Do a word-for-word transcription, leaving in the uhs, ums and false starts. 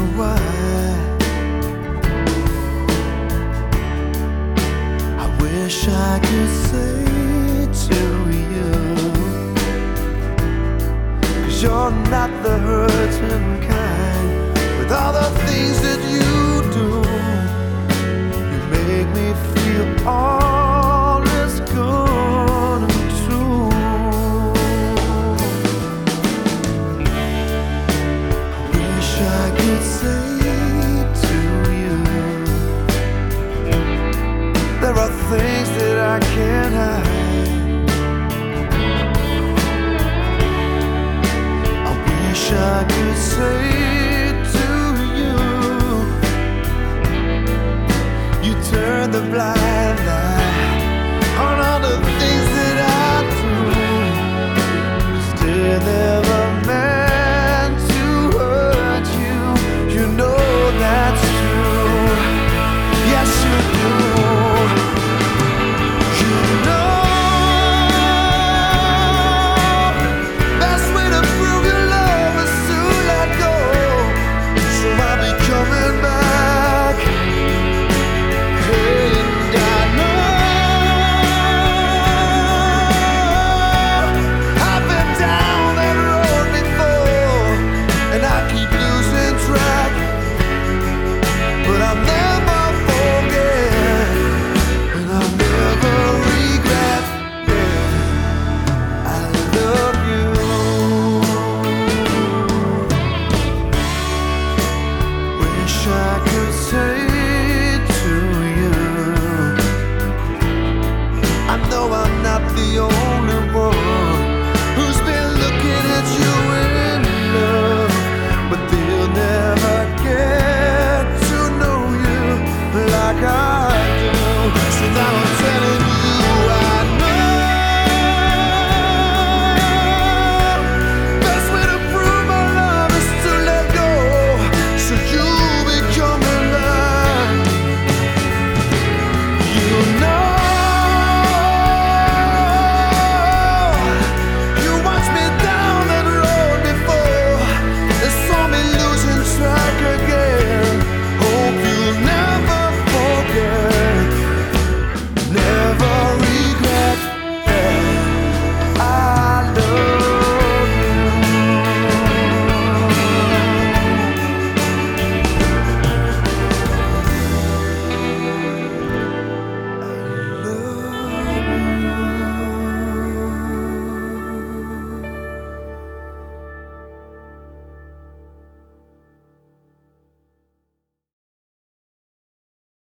why. I wish I could say to you, 'cause you're not the hurting kind. With all the things that you do, you make me feel all is good and true. I wish I could say to you, there are things that I can't hide. I wish I could say to you, you turn the blind eye on all the things that I do. Still never meant to hurt you. You know that's true. Yes, you do. You